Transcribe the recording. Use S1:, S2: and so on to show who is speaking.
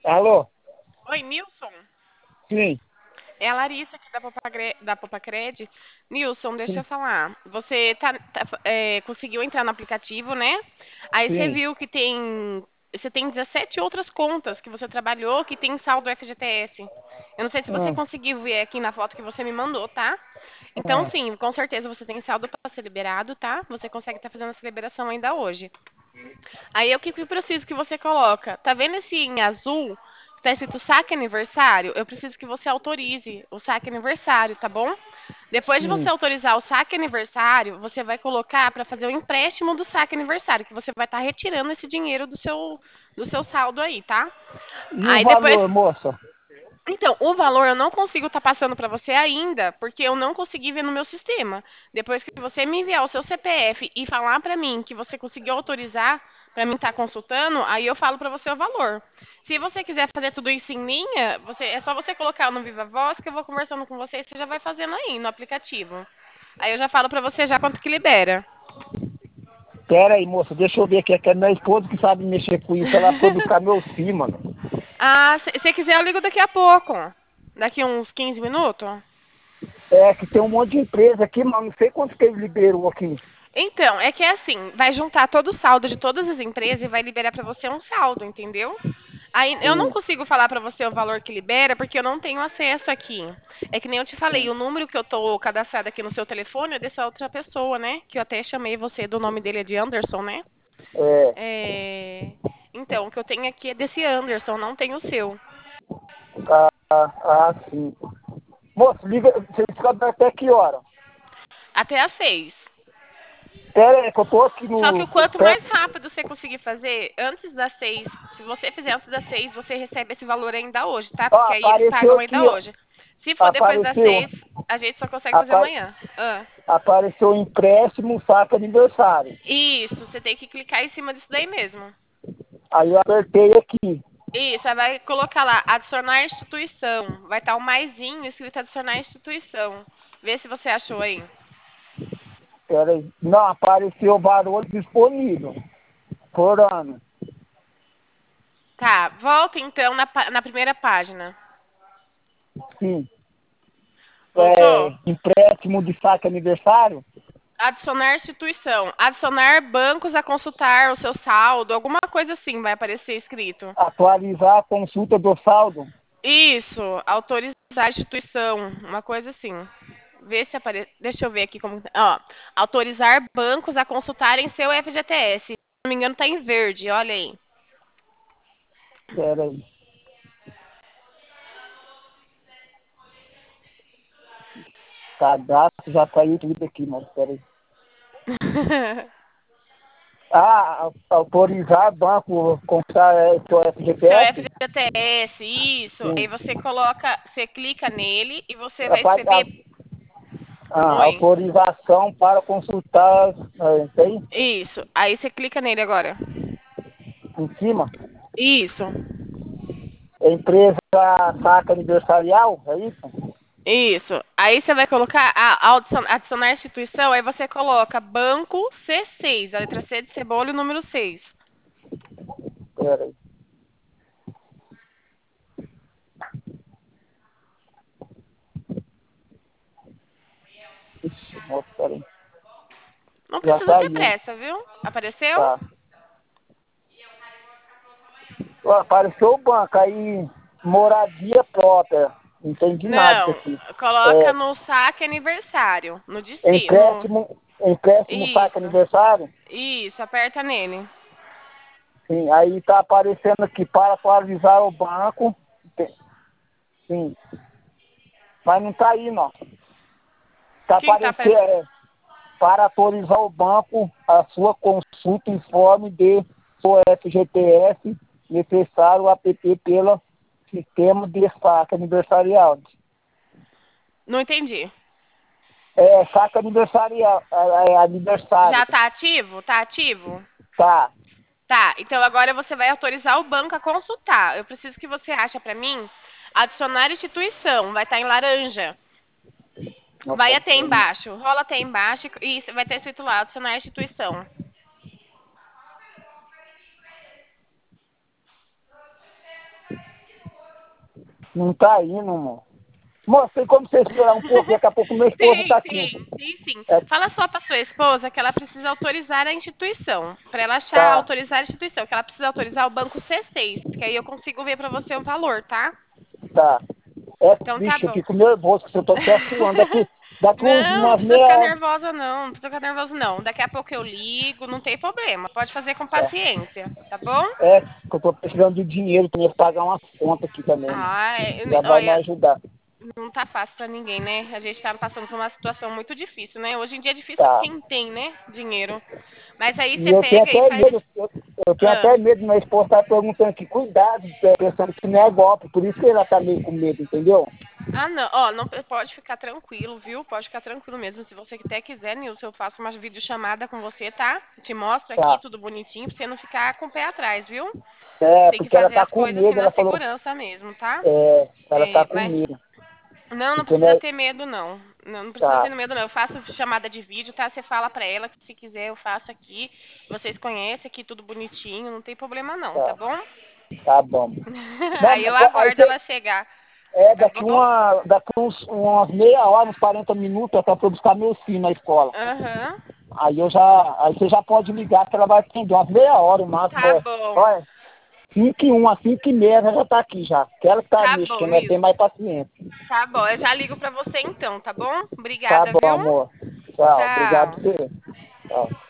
S1: Alô?
S2: Oi, Nilson.
S1: Sim,
S2: É a Larissa aqui da Popacred. Nilson, deixa
S1: sim,
S2: eu falar. Você conseguiu entrar no aplicativo, né? Aí você
S1: sim.
S2: viu que você tem 17 outras contas que você trabalhou que tem saldo FGTS. Eu não sei se você
S1: Hum,
S2: conseguiu ver aqui na foto que você me mandou, tá? Então,
S1: hum.
S2: sim, com certeza você tem saldo para ser liberado, tá? Você consegue estar fazendo essa liberação ainda hoje. Aí o que que eu preciso que você coloca? Tá vendo esse em azul? Que tá escrito saque aniversário? Eu preciso que você autorize o saque aniversário, tá bom? Depois de você
S1: Sim.
S2: autorizar o saque aniversário, você vai colocar para fazer o empréstimo do saque aniversário, que você vai estar retirando esse dinheiro do seu saldo aí, tá?
S1: E o
S2: Aí depois,
S1: valor, moça?
S2: então, o valor eu não consigo estar passando para você ainda, porque eu não consegui ver no meu sistema. Depois que você me enviar o seu CPF e falar para mim que você conseguiu autorizar para mim estar consultando, aí eu falo para você o valor. Se você quiser fazer tudo isso em linha, é só você colocar no Viva Voz que eu vou conversando com você e você já vai fazendo aí no aplicativo. Aí eu já falo para você já quanto que libera.
S1: Pera aí, moça, deixa eu ver aqui. É que é minha esposa que sabe mexer com isso. Ela foi buscar meus filhos, mano.
S2: Ah, se você quiser eu ligo daqui a pouco. Daqui uns 15 minutos.
S1: É que tem um monte de empresa aqui, mas não sei quanto que ele liberou aqui.
S2: Então, é que é assim, vai juntar todo o saldo de todas as empresas e vai liberar para você um saldo, entendeu? Aí eu não
S1: Sim,
S2: consigo falar para você o valor que libera porque eu não tenho acesso aqui. É que nem eu te falei,
S1: sim.
S2: o número que eu tô cadastrado aqui no seu telefone é dessa outra pessoa, né? Que eu até chamei você do nome dele é de Anderson, né?
S1: É.
S2: É... Então, o que eu tenho aqui é desse Anderson, não tem o seu.
S1: Sim. Moça, liga, você fica até que hora?
S2: Até às 6.
S1: Pera aí, que eu tô aqui
S2: Só que
S1: no.
S2: o quanto
S1: Pera,
S2: mais rápido você conseguir fazer, antes das 6, se você fizer antes das 6, você recebe esse valor ainda hoje, tá?
S1: ó,
S2: Porque aí eles
S1: apareceu
S2: pagam
S1: aqui,
S2: ainda
S1: ó.
S2: hoje. Se for depois das
S1: Apareceu.
S2: 6, a gente só consegue fazer
S1: Apa,
S2: amanhã. Ah.
S1: apareceu empréstimo, saca aniversário.
S2: Isso, você tem que clicar em cima disso daí mesmo.
S1: Aí eu apertei aqui.
S2: Isso, aí vai colocar lá, adicionar instituição. Vai estar o maisinho escrito adicionar instituição. Vê se você achou aí.
S1: Peraí. Não, apareceu valor disponível por ano.
S2: Tá, volta então na primeira página.
S1: Sim.
S2: Voltou?
S1: Empréstimo de saque aniversário.
S2: Adicionar instituição. Adicionar bancos a consultar o seu saldo. Alguma coisa assim vai aparecer escrito.
S1: Atualizar a consulta do saldo.
S2: Isso. Autorizar a instituição. Uma coisa assim. Vê se aparece. Deixa eu ver aqui como. Ó. Autorizar bancos a consultarem seu FGTS. Se não me engano, tá em verde. Olha aí.
S1: Peraí. Cadastro já saiu tudo aqui, mas peraí. Autorizar banco comprar seu
S2: Seu
S1: FGTS?
S2: FGTS, isso. Aí
S1: Sim.
S2: você coloca, você clica nele e você vai
S1: Rapaz,
S2: escrever. Oi.
S1: autorização para consultar, tem
S2: Isso. Aí você clica nele agora.
S1: em cima.
S2: Isso.
S1: Empresa saca aniversarial, é isso?
S2: Isso. Aí você vai colocar adicionar instituição, aí você coloca banco C6, a letra C de cebola e o número 6.
S1: Peraí. Ixi, nossa, peraí.
S2: Não
S1: Já
S2: precisa ter
S1: saiu.
S2: pressa, viu? Apareceu?
S1: Tá. Ó, apareceu o banco, aí moradia própria. Não entendi nada disso
S2: Não.
S1: aqui.
S2: Coloca
S1: É,
S2: no saque aniversário, no de cima, no
S1: empréstimo saca
S2: isso.
S1: aniversário.
S2: Isso, aperta nele.
S1: Sim, aí tá aparecendo aqui para atualizar o banco. Sim, mas não tá aí, não.
S2: O
S1: Tá
S2: que que tá
S1: aparecendo,
S2: aparecendo?
S1: para autorizar o banco a sua consulta informe de seu FGTS necessário o app pelo sistema de saque aniversarial.
S2: Não entendi.
S1: Saque aniversarial, aniversário.
S2: Já tá ativo? Tá ativo?
S1: Tá.
S2: Tá, então agora você vai autorizar o banco a consultar. Eu preciso que você ache para mim adicionar instituição, vai estar em laranja. Vai
S1: Nossa,
S2: até embaixo, rola até embaixo e vai ter escrito lá, adicionar instituição.
S1: Não tá indo, amor. Moço, tem como você esperar um pouco, daqui a pouco meu esposo tá aqui.
S2: Sim.
S1: É,
S2: Fala só pra sua esposa que ela precisa autorizar a instituição. Pra ela achar,
S1: tá,
S2: autorizar a instituição, que ela precisa autorizar o banco C6, que aí eu consigo ver pra você o valor, tá?
S1: tá. É,
S2: Então tá
S1: bicho, eu
S2: bom.
S1: fico nervoso, porque eu tô até suando. Daqui
S2: Não
S1: umas
S2: precisa
S1: meia
S2: ficar
S1: hora.
S2: nervosa, não. Não precisa ficar nervoso, não. Daqui a pouco eu ligo, não tem problema. Pode fazer com
S1: Tá.
S2: paciência, tá bom?
S1: Que eu tô precisando de dinheiro também pra pagar umas contas aqui também, mano. Já vai me
S2: Olha,
S1: ajudar.
S2: não tá fácil pra ninguém, né? A gente tá passando por uma situação muito difícil, né? Hoje em dia é difícil
S1: Tá.
S2: quem tem, né? Dinheiro. Mas aí
S1: E
S2: você
S1: eu tenho
S2: pega e
S1: até
S2: faz.
S1: medo, eu tenho
S2: Ah.
S1: até medo, minha esposa tá perguntando que cuidado, pensando que não é golpe, por isso que ela tá meio com medo, entendeu?
S2: Ah, não. Ó, não pode ficar tranquilo, viu? Pode ficar tranquilo mesmo. Se você até quiser, Nilson, eu faço uma videochamada com você, tá? Te mostro aqui
S1: Tá.
S2: tudo bonitinho pra você não ficar com o pé atrás, viu?
S1: É,
S2: Tem que
S1: porque ela
S2: fazer
S1: tá
S2: as
S1: com
S2: coisas assim
S1: medo,
S2: na
S1: ela falou,
S2: segurança mesmo, tá?
S1: ela tá com
S2: Mas
S1: medo.
S2: não
S1: Porque,
S2: precisa
S1: né,
S2: ter medo, não. Não precisa
S1: tá,
S2: ter medo, não. Eu faço chamada de vídeo, tá? Você fala pra ela que se quiser eu faço aqui. Vocês conhecem aqui tudo bonitinho, não tem problema não, tá
S1: tá,
S2: bom?
S1: tá bom. Não,
S2: Aí eu
S1: aí
S2: aguardo
S1: você,
S2: ela chegar, tá
S1: daqui
S2: bom?
S1: umas meia hora, uns 40 minutos, até pra eu buscar meu filho na escola.
S2: Aham.
S1: Aí você já pode ligar que ela vai atender umas meia hora, o máximo.
S2: Tá bom.
S1: Olha, 5:01, às 5:30 ela já tá aqui já. Que ela que tá
S2: Tá bom,
S1: mexendo, ela tem
S2: Nilson.
S1: mais paciência.
S2: Tá bom, eu já ligo pra você então, tá bom?
S1: Tá
S2: Obrigada,
S1: bom,
S2: viu?
S1: amor. Tchau, obrigado
S2: Tchau.
S1: por você. Tchau.